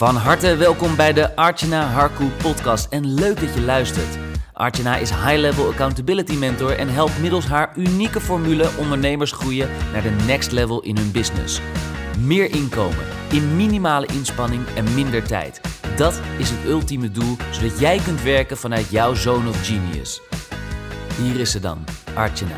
Van harte welkom bij de Archana Harku podcast en leuk dat je luistert. Archana is High-Level Accountability Mentor en helpt middels haar unieke formule ondernemers groeien naar de next level in hun business. Meer inkomen, in minimale inspanning en minder tijd. Dat is het ultieme doel, zodat jij kunt werken vanuit jouw zone of genius. Hier is ze dan, Archana.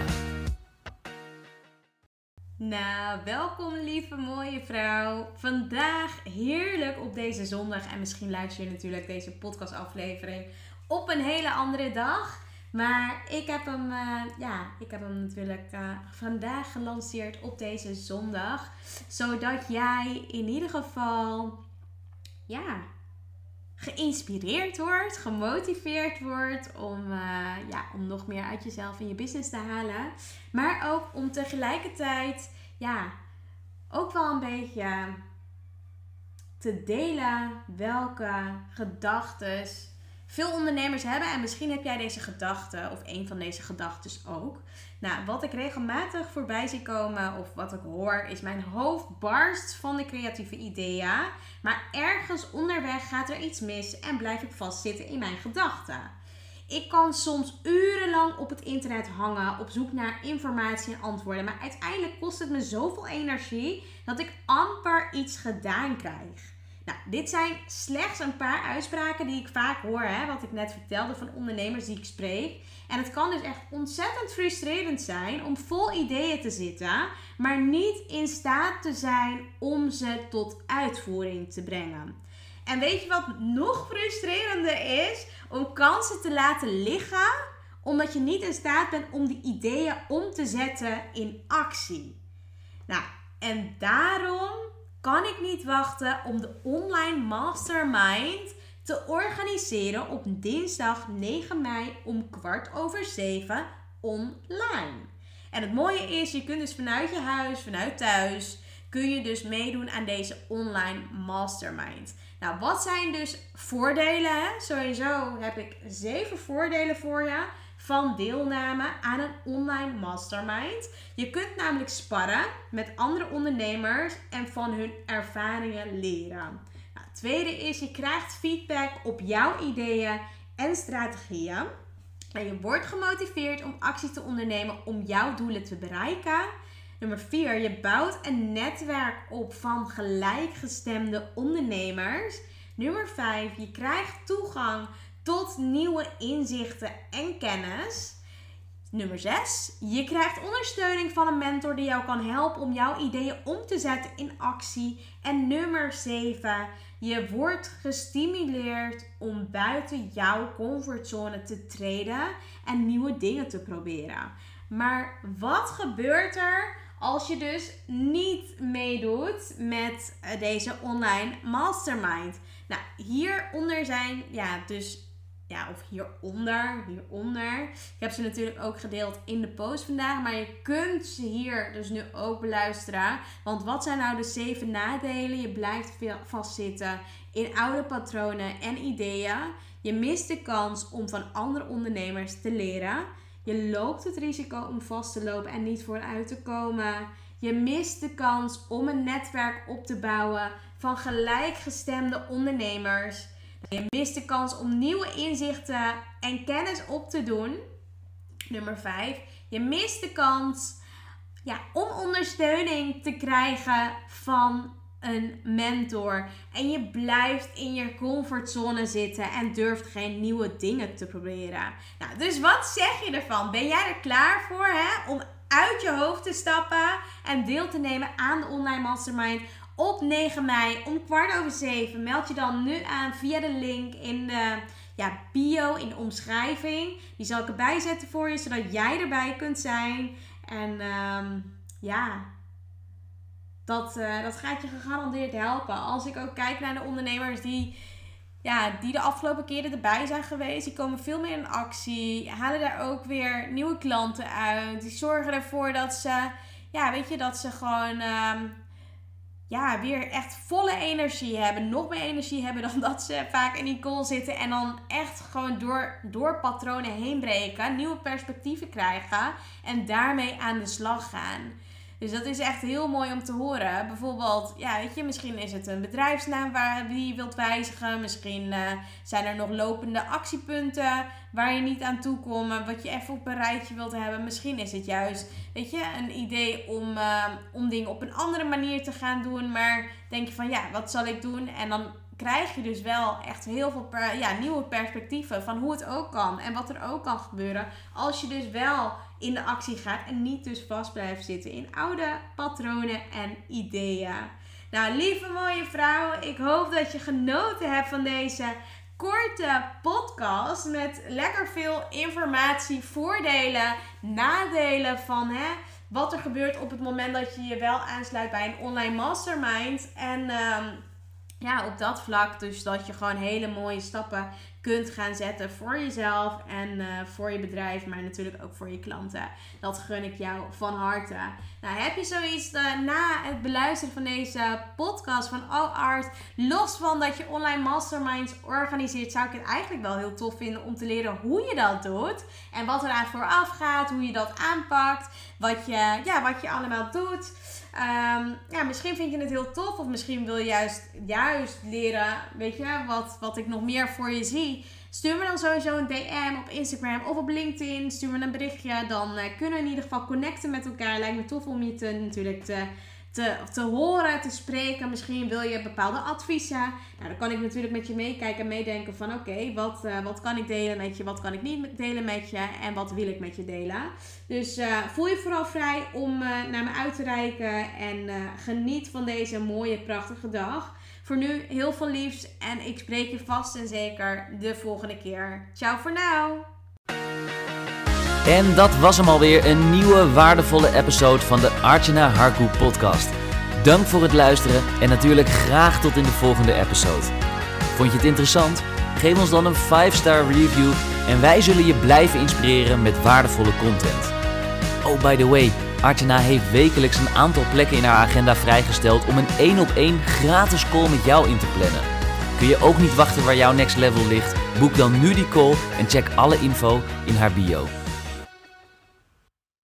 Nou, welkom lieve mooie vrouw. Vandaag heerlijk op deze zondag. En misschien luister je natuurlijk deze podcastaflevering op een hele andere dag. Maar ik heb hem natuurlijk vandaag gelanceerd op deze zondag. Zodat jij in ieder geval geïnspireerd wordt, gemotiveerd wordt om nog meer uit jezelf en je business te halen. Maar ook om tegelijkertijd ook wel een beetje te delen welke gedachten veel ondernemers hebben. En misschien heb jij deze gedachte of een van deze gedachten ook. Nou, wat ik regelmatig voorbij zie komen of wat ik hoor is: mijn hoofd barst van de creatieve ideeën. Maar ergens onderweg gaat er iets mis en blijf ik vastzitten in mijn gedachten. Ik kan soms urenlang op het internet hangen op zoek naar informatie en antwoorden. Maar uiteindelijk kost het me zoveel energie dat ik amper iets gedaan krijg. Nou, dit zijn slechts een paar uitspraken die ik vaak hoor, wat ik net vertelde van ondernemers die ik spreek. En het kan dus echt ontzettend frustrerend zijn om vol ideeën te zitten, maar niet in staat te zijn om ze tot uitvoering te brengen. En weet je wat nog frustrerender is? Om kansen te laten liggen, omdat je niet in staat bent om die ideeën om te zetten in actie. Nou, en daarom kan ik niet wachten om de online mastermind te organiseren op dinsdag 9 mei om 6:15 online. En het mooie is, je kunt dus vanuit je huis, vanuit thuis, kun je dus meedoen aan deze online mastermind. Nou, wat zijn dus voordelen? Sowieso heb ik 7 voordelen voor je van deelname aan een online mastermind. Je kunt namelijk sparren met andere ondernemers en van hun ervaringen leren. Nou, het tweede is, je krijgt feedback op jouw ideeën en strategieën. En je wordt gemotiveerd om actie te ondernemen om jouw doelen te bereiken. Nummer 4, je bouwt een netwerk op van gelijkgestemde ondernemers. Nummer 5, je krijgt toegang tot nieuwe inzichten en kennis. Nummer 6, je krijgt ondersteuning van een mentor die jou kan helpen om jouw ideeën om te zetten in actie. En nummer 7, je wordt gestimuleerd om buiten jouw comfortzone te treden en nieuwe dingen te proberen. Maar wat gebeurt er als je dus niet meedoet met deze online mastermind? Nou, hieronder zijn, hieronder. Ik heb ze natuurlijk ook gedeeld in de post vandaag, maar je kunt ze hier dus nu ook beluisteren. Want wat zijn nou de 7 nadelen? Je blijft vastzitten in oude patronen en ideeën. Je mist de kans om van andere ondernemers te leren. Je loopt het risico om vast te lopen en niet vooruit te komen. Je mist de kans om een netwerk op te bouwen van gelijkgestemde ondernemers. Je mist de kans om nieuwe inzichten en kennis op te doen. Nummer 5. Je mist de kans om ondersteuning te krijgen van een mentor. En je blijft in je comfortzone zitten en durft geen nieuwe dingen te proberen. Nou, dus wat zeg je ervan? Ben jij er klaar voor om uit je hoofd te stappen en deel te nemen aan de online mastermind op 9 mei om 6:15? Meld je dan nu aan via de link in de bio, in de omschrijving. Die zal ik erbij zetten voor je, zodat jij erbij kunt zijn. En dat gaat je gegarandeerd helpen. Als ik ook kijk naar de ondernemers die de afgelopen keren erbij zijn geweest. Die komen veel meer in actie. Halen daar ook weer nieuwe klanten uit. Die zorgen ervoor dat ze, dat ze gewoon weer echt volle energie hebben. Nog meer energie hebben dan dat ze vaak in die call zitten. En dan echt gewoon door patronen heen breken. Nieuwe perspectieven krijgen. En daarmee aan de slag gaan. Dus dat is echt heel mooi om te horen. Bijvoorbeeld, ja, weet je, misschien is het een bedrijfsnaam die je wilt wijzigen. Misschien zijn er nog lopende actiepunten waar je niet aan toe komt, wat je even op een rijtje wilt hebben. Misschien is het juist, weet je, een idee om dingen op een andere manier te gaan doen. Maar denk je van, ja, wat zal ik doen? En dan krijg je dus wel echt heel veel nieuwe perspectieven van hoe het ook kan. En wat er ook kan gebeuren als je dus wel in de actie gaat en niet dus vast blijft zitten in oude patronen en ideeën. Nou, lieve mooie vrouw, ik hoop dat je genoten hebt van deze korte podcast met lekker veel informatie, voordelen, nadelen van wat er gebeurt op het moment dat je je wel aansluit bij een online mastermind. En op dat vlak dus dat je gewoon hele mooie stappen kunt gaan zetten voor jezelf en voor je bedrijf, maar natuurlijk ook voor je klanten. Dat gun ik jou van harte. Nou, heb je zoiets na het beluisteren van deze podcast van Art, los van dat je online masterminds organiseert, zou ik het eigenlijk wel heel tof vinden om te leren hoe je dat doet en wat er aan vooraf gaat, hoe je dat aanpakt, wat je allemaal doet. Misschien vind je het heel tof of misschien wil je juist leren, weet je, wat ik nog meer voor je zie. Stuur me dan sowieso een DM op Instagram of op LinkedIn. Stuur me een berichtje, dan kunnen we in ieder geval connecten met elkaar. Lijkt me tof om je te horen, te spreken. Misschien wil je bepaalde adviezen. Nou, dan kan ik natuurlijk met je meekijken en meedenken van oké, wat kan ik delen met je, wat kan ik niet delen met je en wat wil ik met je delen. Dus voel je vooral vrij om naar me uit te reiken en geniet van deze mooie, prachtige dag. Voor nu heel veel liefs en ik spreek je vast en zeker de volgende keer. Ciao voor nu! En dat was hem alweer, een nieuwe waardevolle episode van de Archana Harku podcast. Dank voor het luisteren en natuurlijk graag tot in de volgende episode. Vond je het interessant? Geef ons dan een 5-star review en wij zullen je blijven inspireren met waardevolle content. Oh, by the way, Archana heeft wekelijks een aantal plekken in haar agenda vrijgesteld om een 1-op-1 gratis call met jou in te plannen. Kun je ook niet wachten waar jouw next level ligt? Boek dan nu die call en check alle info in haar bio.